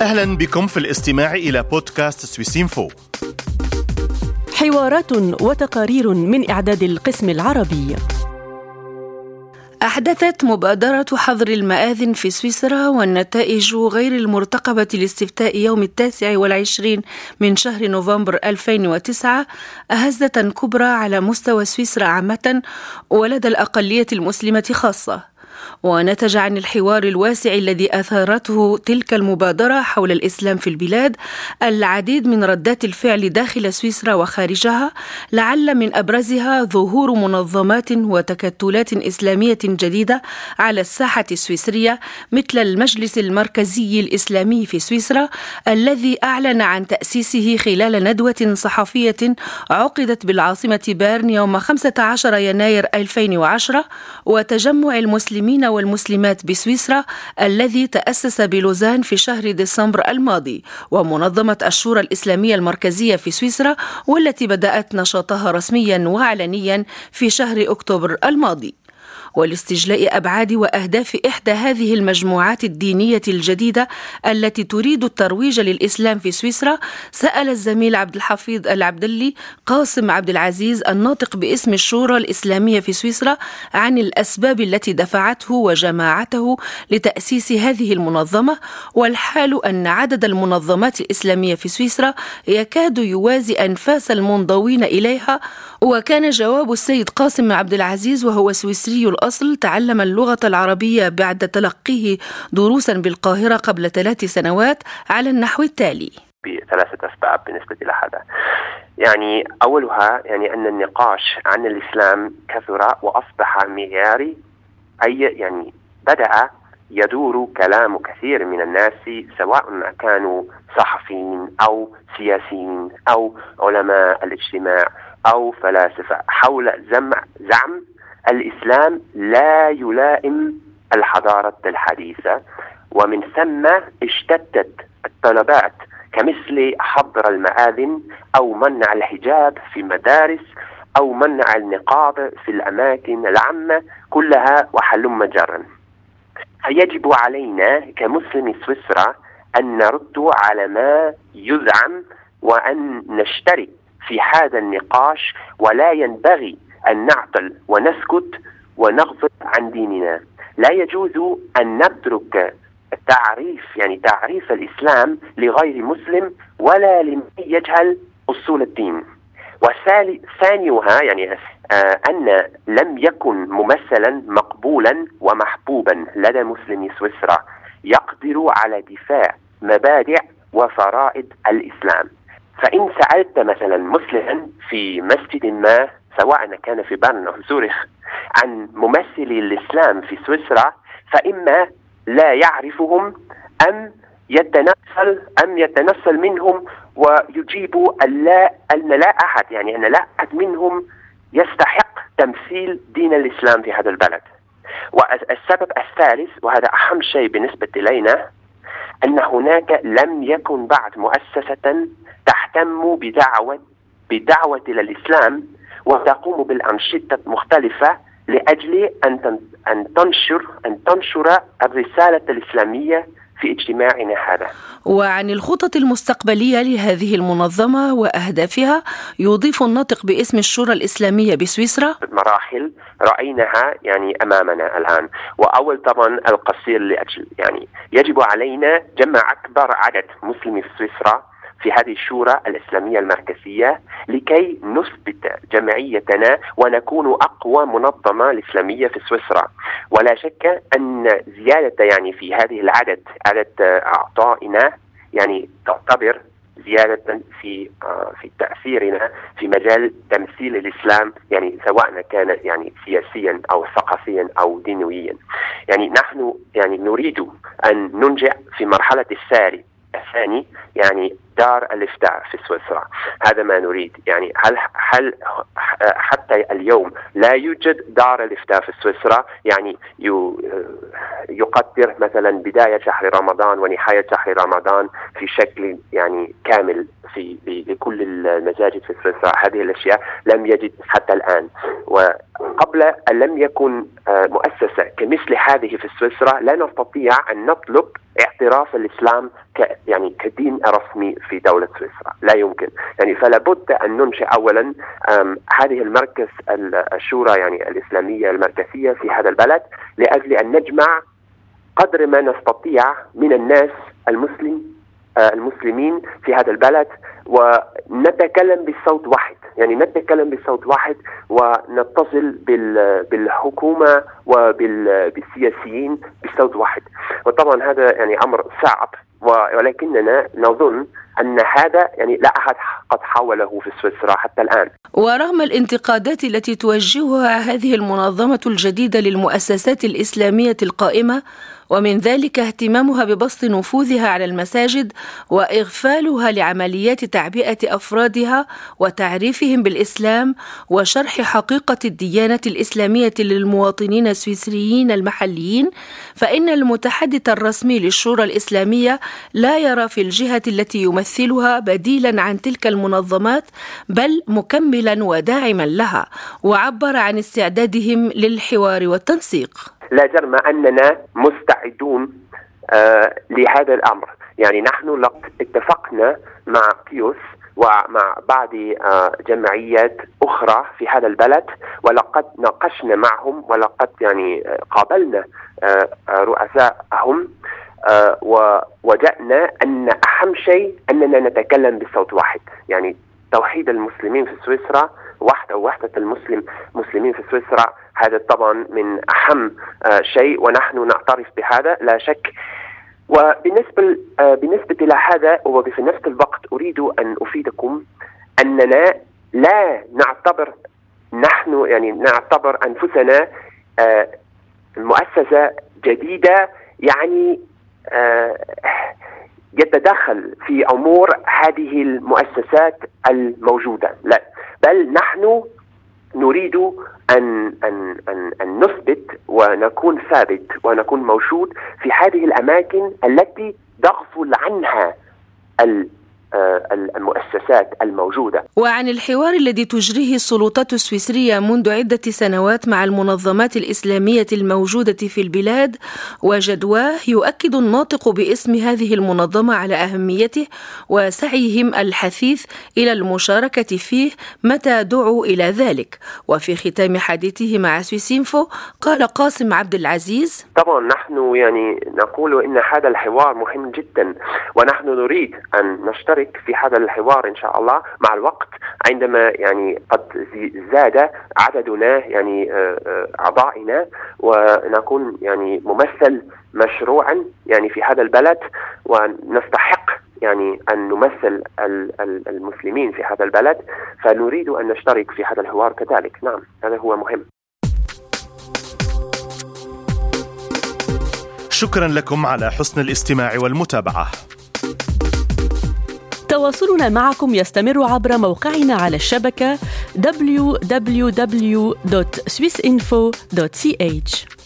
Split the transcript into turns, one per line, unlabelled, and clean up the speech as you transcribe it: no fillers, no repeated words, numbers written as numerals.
أهلا بكم في الاستماع إلى بودكاست سويسينفو.
حوارات وتقارير من إعداد القسم العربي.
أحدثت مبادرة حظر المآذن في سويسرا والنتائج غير المرتقبة لاستفتاء يوم 29 من شهر نوفمبر 2009 هزة كبرى على مستوى سويسرا عامة ولدى الأقلية المسلمة خاصة. ونتج عن الحوار الواسع الذي أثارته تلك المبادرة حول الإسلام في البلاد العديد من ردات الفعل داخل سويسرا وخارجها، لعل من أبرزها ظهور منظمات وتكتلات إسلامية جديدة على الساحة السويسرية، مثل المجلس المركزي الإسلامي في سويسرا الذي أعلن عن تأسيسه خلال ندوة صحفية عقدت بالعاصمة بيرن يوم 15 يناير 2010، وتجمع المسلمين والمسلمات بسويسرا الذي تأسس بلوزان في شهر ديسمبر الماضي، ومنظمة الشورى الإسلامية المركزية في سويسرا والتي بدأت نشاطها رسميا وعلنيا في شهر أكتوبر الماضي. ولاستجلاء أبعاد وأهداف إحدى هذه المجموعات الدينية الجديدة التي تريد الترويج للإسلام في سويسرا، سأل الزميل عبد الحفيظ العبدلي قاسم عبد العزيز الناطق باسم الشورى الإسلامية في سويسرا عن الأسباب التي دفعته وجماعته لتأسيس هذه المنظمة، والحال أن عدد المنظمات الإسلامية في سويسرا يكاد يوازي أنفاس المنضوين إليها. وكان جواب السيد قاسم عبد العزيز وهو سويسري الأصل، تعلم اللغة العربية بعد تلقيه دروسا بالقاهرة قبل 3 سنوات على النحو التالي:
ب3 أسباب بالنسبة لهذا. أولها أن النقاش عن الإسلام كثر وأصبح معياري، بدأ يدور كلام كثير من الناس سواء كانوا صحفيين أو سياسيين أو علماء الاجتماع أو فلاسفة حول زعم الإسلام لا يلائم الحضارة الحديثة، ومن ثم اشتدت الطلبات كمثل حظر المآذن أو منع الحجاب في مدارس أو منع النقاب في الأماكن العامة كلها وحلم جرا. فيجب علينا كمسلمي سويسرا أن نرد على ما يزعم وأن نشترك في هذا النقاش، ولا ينبغي أن نعطل ونسكت ونغفل عن ديننا. لا يجوز أن نترك تعريف الإسلام لغير مسلم ولا لمن يجهل أصول الدين. وثانيها أن لم يكن ممثلا مقبولا ومحبوبا لدى مسلمي سويسرا يقدر على دفاع مبادئ وفرائض الإسلام. فإن سألت مثلا مسلما في مسجد ما سواء كان في بيرن أو زورخ عن ممثلي الإسلام في سويسرا، فإما لا يعرفهم أم يتنصل منهم ويجيب أن لا أحد منهم يستحق تمثيل دين الإسلام في هذا البلد. والسبب الثالث، وهذا أهم شيء بالنسبة إلينا، أن هناك لم يكن بعد مؤسسة تهتم بدعوة إلى الإسلام وتقوم بالأنشطة مختلفة لأجل أن تنشر الرسالة الإسلامية في اجتماعنا هذا.
وعن الخطط المستقبلية لهذه المنظمة وأهدافها يضيف الناطق باسم الشورى الإسلامية بسويسرا:
مراحل رأيناها أمامنا الآن. وأول طبعا القصير لأجل يجب علينا جمع أكبر عدد مسلمي في سويسرا في هذه الشورى الإسلامية المركزية لكي نثبت جمعيتنا ونكون أقوى منظمة الإسلامية في سويسرا. ولا شك أن زيادة في هذه عدد أعضائنا تعتبر زيادة في تأثيرنا في مجال تمثيل الإسلام، سواء كان سياسيا أو ثقافيا أو دينيا. نحن نريد أن ننجح في مرحلة الثاني دار الإفتاء في سويسرا. هذا ما نريد. يعني هل حتى اليوم لا يوجد دار الإفتاء في سويسرا، يعني يقدر مثلا بداية شهر رمضان ونهاية شهر رمضان في شكل يعني كامل في لكل المساجد في سويسرا. هذه الأشياء لم يجد حتى الآن، وقبل أن لم يكن مؤسسة كمثل هذه في سويسرا لا نستطيع أن نطلب اعتراف الإسلام يعني كدين رسمي في دولة سويسرا. لا يمكن. يعني فلا بد أن ننشئ أولا هذه المركز الشورى يعني الإسلامية المركزية في هذا البلد، لأجل أن نجمع قدر ما نستطيع من الناس المسلمين في هذا البلد، ونتكلم بصوت واحد. يعني نتكلم بصوت واحد ونتصل بالحكومة وبالسياسيين بصوت واحد. وطبعا هذا يعني أمر صعب، ولكننا نظن أن هذا يعني لا أحد قد حاوله في سويسرا حتى الآن.
ورغم الانتقادات التي توجهها هذه المنظمة الجديدة للمؤسسات الإسلامية القائمة، ومن ذلك اهتمامها ببسط نفوذها على المساجد وإغفالها لعمليات تعبئة أفرادها وتعريفهم بالإسلام وشرح حقيقة الديانة الإسلامية للمواطنين السويسريين المحليين، فإن المتحدث الرسمي للشورى الإسلامية لا يرى في الجهة التي يمثلها بديلا عن تلك المنظمات، بل مكملا وداعما لها، وعبر عن استعدادهم للحوار والتنسيق.
لا جرم أننا مستعدون لهذا الأمر. يعني نحن اتفقنا مع بيوس ومع بعض جمعيات أخرى في هذا البلد، ولقد ناقشنا معهم، ولقد يعني قابلنا رؤساءهم، ووجدنا أن أهم شيء أننا نتكلم بصوت واحد. يعني توحيد المسلمين في سويسرا، وحدة المسلمين في سويسرا، هذا طبعا من أهم شيء، ونحن نعترف بهذا لا شك. وبالنسبة إلى هذا، وفي نفس الوقت أريد أن أفيدكم أننا لا نعتبر أنفسنا مؤسسة جديدة يعني يتدخل في أمور هذه المؤسسات الموجودة، لا، بل نحن نريد أن نثبت ونكون ثابت ونكون موجود في هذه الأماكن التي تغفل عنها المؤسسات الموجودة.
وعن الحوار الذي تجريه السلطات السويسرية منذ عدة سنوات مع المنظمات الإسلامية الموجودة في البلاد وجدواه، يؤكد الناطق باسم هذه المنظمة على أهميته وسعيهم الحثيث إلى المشاركة فيه متى دعوا إلى ذلك. وفي ختام حديثه مع سويسينفو قال قاسم عبد العزيز:
طبعا نحن يعني نقول إن هذا الحوار مهم جدا، ونحن نريد أن نشترك في هذا الحوار إن شاء الله مع الوقت، عندما يعني قد زاد عددنا يعني أعضائنا، ونكون يعني ممثل مشروعا يعني في هذا البلد، ونستحق يعني أن نمثل المسلمين في هذا البلد، فنريد أن نشترك في هذا الحوار كذلك. نعم، هذا هو مهم.
شكرا لكم على حسن الاستماع والمتابعة.
تواصلنا معكم يستمر عبر موقعنا على الشبكة www.swissinfo.ch.